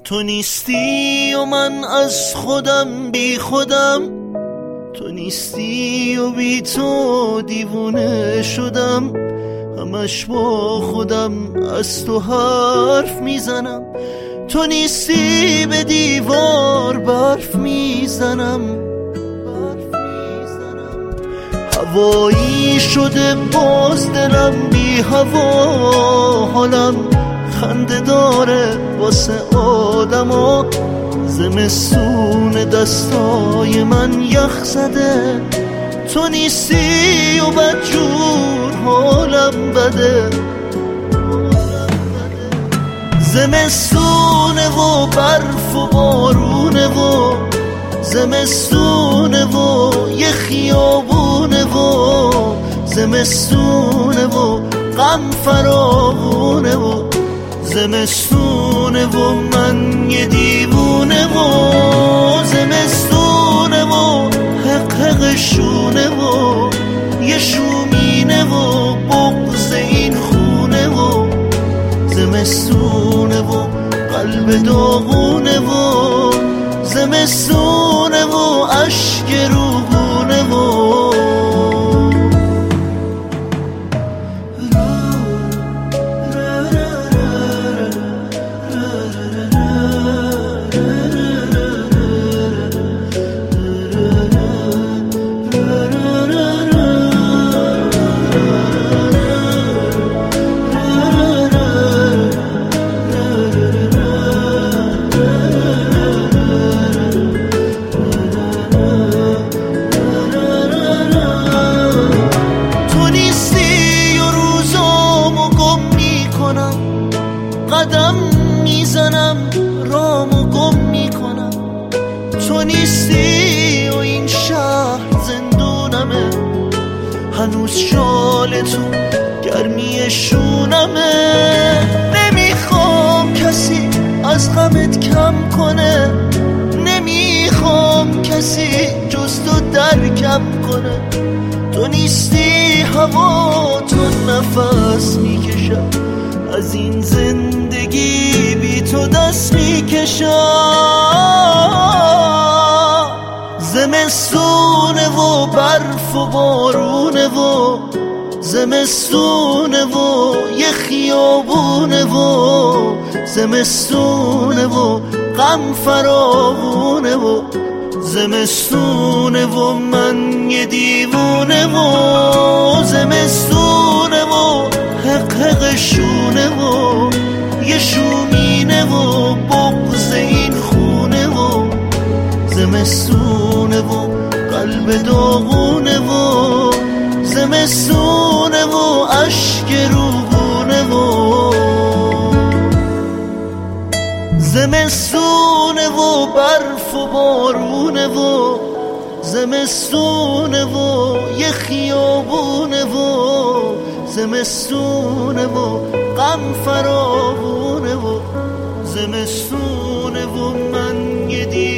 تو نیستی و من از خودم بی خودم، تو نیستی و بی تو دیوونه شدم. همش با خودم از تو حرف میزنم، تو نیستی به دیوار برف میزنم. هوایی شده باز دلم بی هوا، حالم خنده داره واسه آدما. زمستون دستای من یخ زده، تو نیستی و بدجور حالم بده. زمستونه و برف و بارونه و زمستونه و یه خیابونه و زمستونه و غم فراوونه و زمستونه و من یه دیوونه و زمستونه و حق حقشونه و یه شومینه و بغض این خونه و زمستونه و قلب داغونه و زمستونه و اشک روحونه و قدم میزنم رامو گم میکنم. تو نیستی و این شهر زندونمه، هنوز شال تو گرمی شونمه. نمیخوام کسی از غمت کم کنه، نمیخوام کسی جز تو درکم کنه. تو نیستی هوا تو نفس میکشم، از این زندگی بی تو دست میکشم. زمستونه و برف و بارونه و زمستونه و یه خیابونه و زمستونه و غم فراوونه و زمستونه و من یه دیوونه و زمستونه و حق حقشونه و یه شومینه و بغض این خونه و زمستونه و قلب داغونه و زمستونه و اشک روحونه و زمستونه و برف و بارونه و زمستونه و یه خیابونه و زمستونه و غم فراوونه و زمستونه و من یه